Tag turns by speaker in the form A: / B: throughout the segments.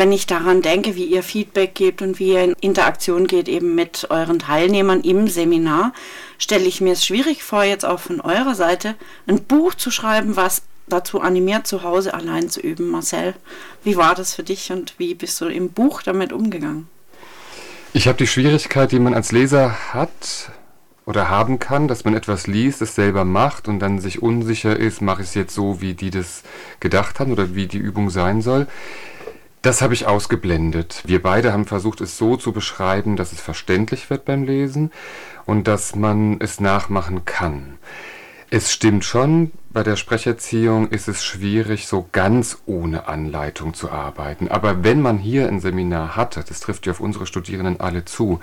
A: wenn ich daran denke, wie ihr Feedback gebt und wie ihr in Interaktion geht eben mit euren Teilnehmern im Seminar, stelle ich mir es schwierig vor, jetzt auch von eurer Seite ein Buch zu schreiben, was dazu animiert, zu Hause allein zu üben. Marcel, wie war das für dich und wie bist du im Buch damit umgegangen?
B: Ich habe die Schwierigkeit, die man als Leser hat oder haben kann, dass man etwas liest, es selber macht und dann sich unsicher ist, mache ich es jetzt so, wie die das gedacht haben oder wie die Übung sein soll. Das habe ich ausgeblendet. Wir beide haben versucht, es so zu beschreiben, dass es verständlich wird beim Lesen und dass man es nachmachen kann. Es stimmt schon, bei der Sprecherziehung ist es schwierig, so ganz ohne Anleitung zu arbeiten. Aber wenn man hier ein Seminar hatte, das trifft ja auf unsere Studierenden alle zu,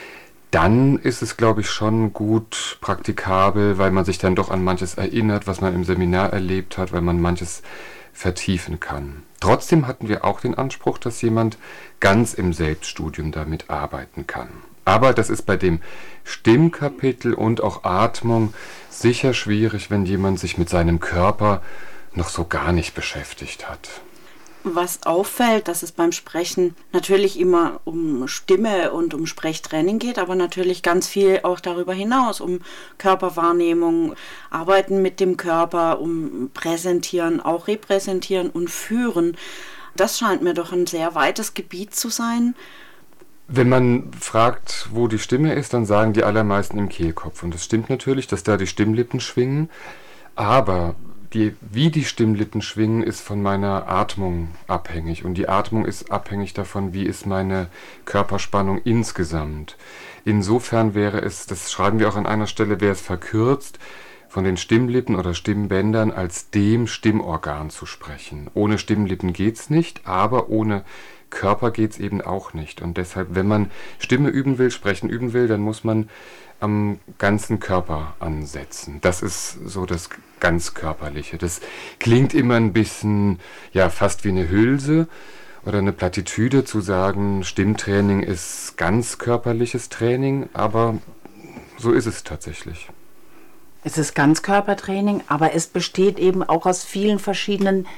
B: dann ist es, glaube ich, schon gut praktikabel, weil man sich dann doch an manches erinnert, was man im Seminar erlebt hat, weil man manches vertiefen kann. Trotzdem hatten wir auch den Anspruch, dass jemand ganz im Selbststudium damit arbeiten kann. Aber das ist bei dem Stimmkapitel und auch Atmung sicher schwierig, wenn jemand sich mit seinem Körper noch so gar nicht beschäftigt hat.
A: Was auffällt, dass es beim Sprechen natürlich immer um Stimme und um Sprechtraining geht, aber natürlich ganz viel auch darüber hinaus, um Körperwahrnehmung, Arbeiten mit dem Körper, um Präsentieren, auch Repräsentieren und Führen. Das scheint mir doch ein sehr weites Gebiet zu sein.
B: Wenn man fragt, wo die Stimme ist, dann sagen die allermeisten im Kehlkopf. Und es stimmt natürlich, dass da die Stimmlippen schwingen, aber wie die Stimmlippen schwingen, ist von meiner Atmung abhängig. Und die Atmung ist abhängig davon, wie ist meine Körperspannung insgesamt. Insofern wäre es, das schreiben wir auch an einer Stelle, wäre es verkürzt, von den Stimmlippen oder Stimmbändern als dem Stimmorgan zu sprechen. Ohne Stimmlippen geht's nicht, aber ohne Körper geht's eben auch nicht. Und deshalb, wenn man Stimme üben will, Sprechen üben will, dann muss man am ganzen Körper ansetzen. Das ist so das ganz Körperliche. Das klingt immer ein bisschen, ja, fast wie eine Hülse oder eine Plattitüde zu sagen, Stimmtraining ist ganz körperliches Training, aber so ist es tatsächlich.
C: Es ist Ganzkörpertraining, aber es besteht eben auch aus vielen verschiedenen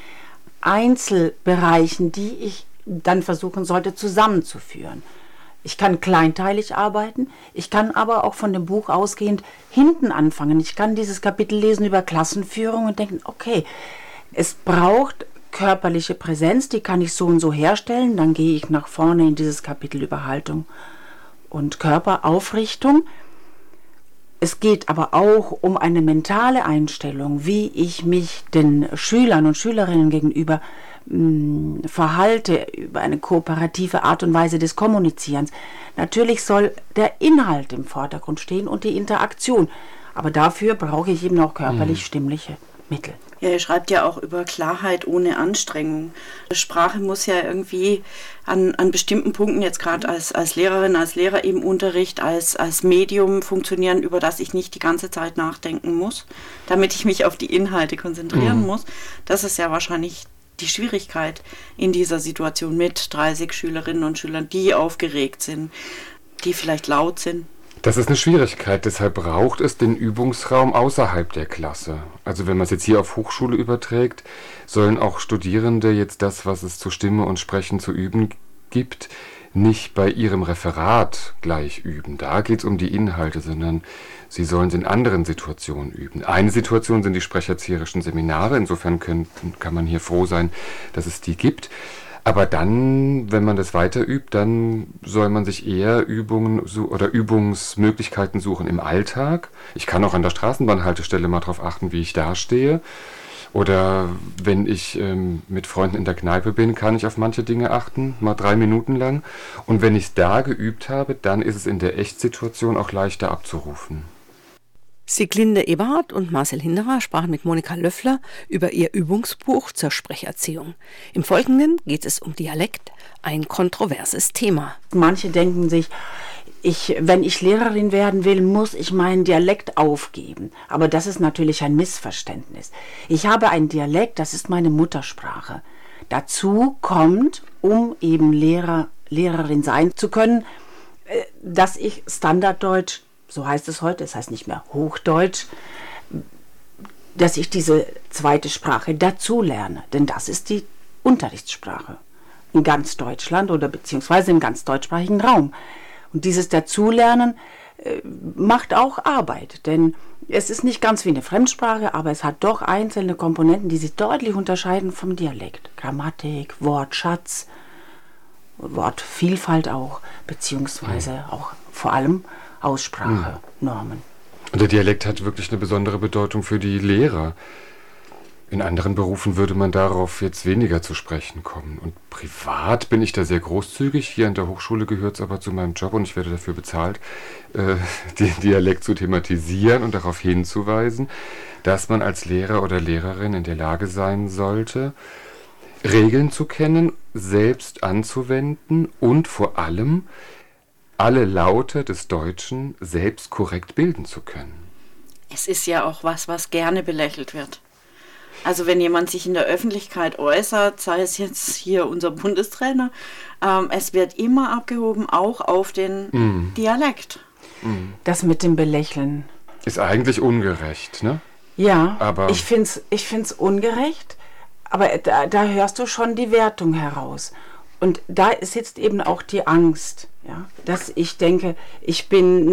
C: Einzelbereichen, die ich dann versuchen sollte zusammenzuführen. Ich kann kleinteilig arbeiten, ich kann aber auch von dem Buch ausgehend hinten anfangen. Ich kann dieses Kapitel lesen über Klassenführung und denken, okay, es braucht körperliche Präsenz, die kann ich so und so herstellen. Dann gehe ich nach vorne in dieses Kapitel über Haltung und Körperaufrichtung. Es geht aber auch um eine mentale Einstellung, wie ich mich den Schülern und Schülerinnen gegenüber verhalte, über eine kooperative Art und Weise des Kommunizierens. Natürlich soll der Inhalt im Vordergrund stehen und die Interaktion, aber dafür brauche ich eben auch körperlich-stimmliche Mittel.
A: Ja, ihr schreibt ja auch über Klarheit ohne Anstrengung. Sprache muss ja irgendwie an bestimmten Punkten, jetzt gerade als Lehrerin, als Lehrer im Unterricht, als Medium funktionieren, über das ich nicht die ganze Zeit nachdenken muss, damit ich mich auf die Inhalte konzentrieren muss. Das ist ja wahrscheinlich die Schwierigkeit in dieser Situation mit 30 Schülerinnen und Schülern, die aufgeregt sind, die vielleicht laut sind.
B: Das ist eine Schwierigkeit, deshalb braucht es den Übungsraum außerhalb der Klasse. Also wenn man es jetzt hier auf Hochschule überträgt, sollen auch Studierende jetzt das, was es zu Stimme und Sprechen zu üben gibt, nicht bei ihrem Referat gleich üben. Da geht es um die Inhalte, sondern sie sollen es in anderen Situationen üben. Eine Situation sind die sprecherzieherischen Seminare, insofern kann man hier froh sein, dass es die gibt. Aber dann, wenn man das weiter übt, dann soll man sich eher Übungen oder Übungsmöglichkeiten suchen im Alltag. Ich kann auch an der Straßenbahnhaltestelle mal darauf achten, wie ich dastehe. Oder wenn ich mit Freunden in der Kneipe bin, kann ich auf manche Dinge achten, mal 3 Minuten lang. Und wenn ich es da geübt habe, dann ist es in der Echtsituation auch leichter abzurufen.
D: Sieglinde Eberhardt und Marcel Hinderer sprachen mit Monika Löffler über ihr Übungsbuch zur Sprecherziehung. Im Folgenden geht es um Dialekt, ein kontroverses Thema.
C: Manche denken sich, wenn ich Lehrerin werden will, muss ich meinen Dialekt aufgeben. Aber das ist natürlich ein Missverständnis. Ich habe einen Dialekt, das ist meine Muttersprache. Dazu kommt, um eben Lehrerin sein zu können, dass ich Standarddeutsch, so heißt es heute, es heißt nicht mehr Hochdeutsch, dass ich diese zweite Sprache dazu lerne. Denn das ist die Unterrichtssprache. in ganz Deutschland oder beziehungsweise im ganz deutschsprachigen Raum. Und dieses Dazulernen macht auch Arbeit, denn es ist nicht ganz wie eine Fremdsprache, aber es hat doch einzelne Komponenten, die sich deutlich unterscheiden vom Dialekt. Grammatik, Wortschatz, Wortvielfalt auch, beziehungsweise auch vor allem Aussprache, Normen.
B: Und der Dialekt hat wirklich eine besondere Bedeutung für die Lehrer. In anderen Berufen würde man darauf jetzt weniger zu sprechen kommen. Und privat bin ich da sehr großzügig. Hier an der Hochschule gehört es aber zu meinem Job und ich werde dafür bezahlt, den Dialekt zu thematisieren und darauf hinzuweisen, dass man als Lehrer oder Lehrerin in der Lage sein sollte, Regeln zu kennen, selbst anzuwenden und vor allem alle Laute des Deutschen selbst korrekt bilden zu können.
A: Es ist ja auch was gerne belächelt wird. Also wenn jemand sich in der Öffentlichkeit äußert, sei es jetzt hier unser Bundestrainer, es wird immer abgehoben, auch auf den Dialekt.
C: Das mit dem Belächeln
B: ist eigentlich ungerecht, ne?
C: Ja,
B: aber
C: ich find's ungerecht, aber da hörst du schon die Wertung heraus. Und da sitzt eben auch die Angst, ja, dass ich denke, ich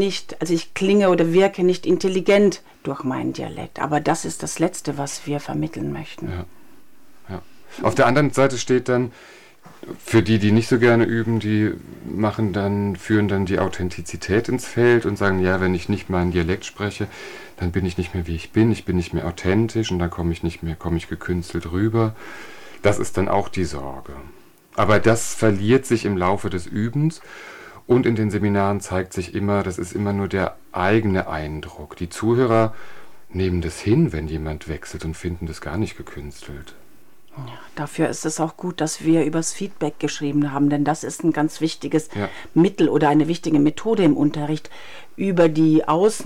C: klinge oder wirke nicht intelligent durch meinen Dialekt. Aber das ist das Letzte, was wir vermitteln möchten.
B: Ja. Auf der anderen Seite steht dann, für die nicht so gerne üben, die führen dann die Authentizität ins Feld und sagen, ja, wenn ich nicht meinen Dialekt spreche, dann bin ich nicht mehr wie ich bin nicht mehr authentisch und dann komme ich gekünstelt rüber. Das ist dann auch die Sorge. Aber das verliert sich im Laufe des Übens und in den Seminaren zeigt sich immer, das ist immer nur der eigene Eindruck. Die Zuhörer nehmen das hin, wenn jemand wechselt und finden das gar nicht gekünstelt.
C: Ja, dafür ist es auch gut, dass wir übers Feedback geschrieben haben, denn das ist ein ganz wichtiges Mittel oder eine wichtige Methode im Unterricht, über die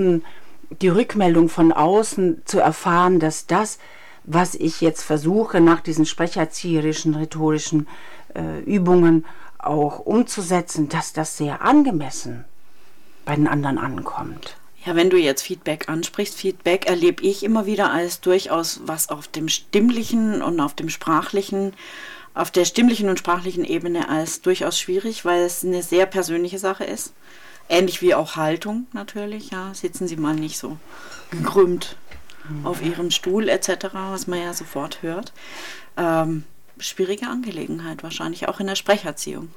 C: Rückmeldung von außen zu erfahren, dass das, was ich jetzt versuche, nach diesen sprecherzieherischen, rhetorischen Übungen auch umzusetzen, dass das sehr angemessen bei den anderen ankommt.
A: Ja, wenn du jetzt Feedback ansprichst, Feedback erlebe ich immer wieder als durchaus was auf dem stimmlichen und auf der stimmlichen und sprachlichen Ebene als durchaus schwierig, weil es eine sehr persönliche Sache ist. Ähnlich wie auch Haltung natürlich, ja, sitzen Sie mal nicht so gekrümmt auf Ihrem Stuhl etc., was man ja sofort hört. Schwierige Angelegenheit wahrscheinlich, auch in der Sprecherziehung.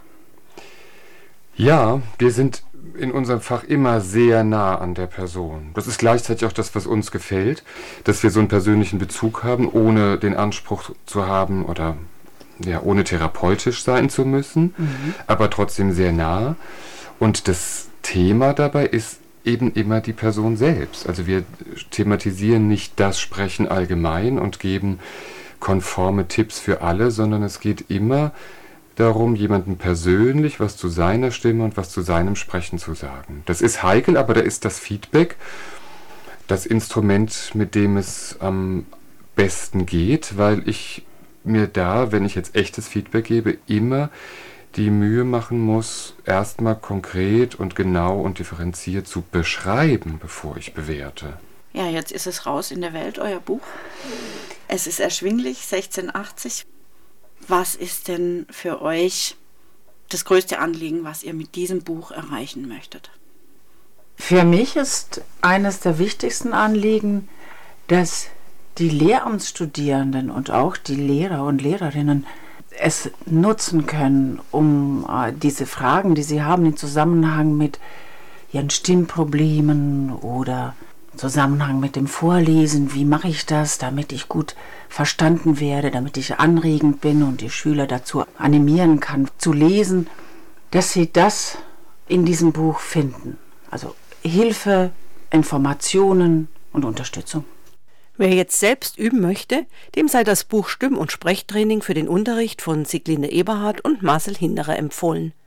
B: Ja, wir sind in unserem Fach immer sehr nah an der Person. Das ist gleichzeitig auch das, was uns gefällt, dass wir so einen persönlichen Bezug haben, ohne den Anspruch zu haben oder ohne therapeutisch sein zu müssen, aber trotzdem sehr nah. Und das Thema dabei ist eben immer die Person selbst. Also wir thematisieren nicht das Sprechen allgemein und geben konforme Tipps für alle, sondern es geht immer darum, jemandem persönlich was zu seiner Stimme und was zu seinem Sprechen zu sagen. Das ist heikel, aber da ist das Feedback das Instrument, mit dem es am besten geht, weil ich mir da, wenn ich jetzt echtes Feedback gebe, immer die Mühe machen muss, erstmal konkret und genau und differenziert zu beschreiben, bevor ich bewerte.
A: Ja, jetzt ist es raus in der Welt, euer Buch. Es ist erschwinglich, 16,80. Was ist denn für euch das größte Anliegen, was ihr mit diesem Buch erreichen möchtet?
C: Für mich ist eines der wichtigsten Anliegen, dass die Lehramtsstudierenden und auch die Lehrer und Lehrerinnen es nutzen können, um diese Fragen, die sie haben, im Zusammenhang mit ihren Stimmproblemen oder im Zusammenhang mit dem Vorlesen, wie mache ich das, damit ich gut verstanden werde, damit ich anregend bin und die Schüler dazu animieren kann, zu lesen, dass sie das in diesem Buch finden. Also Hilfe, Informationen und Unterstützung.
D: Wer jetzt selbst üben möchte, dem sei das Buch Stimm- und Sprechtraining für den Unterricht von Sieglinde Eberhardt und Marcel Hinderer empfohlen.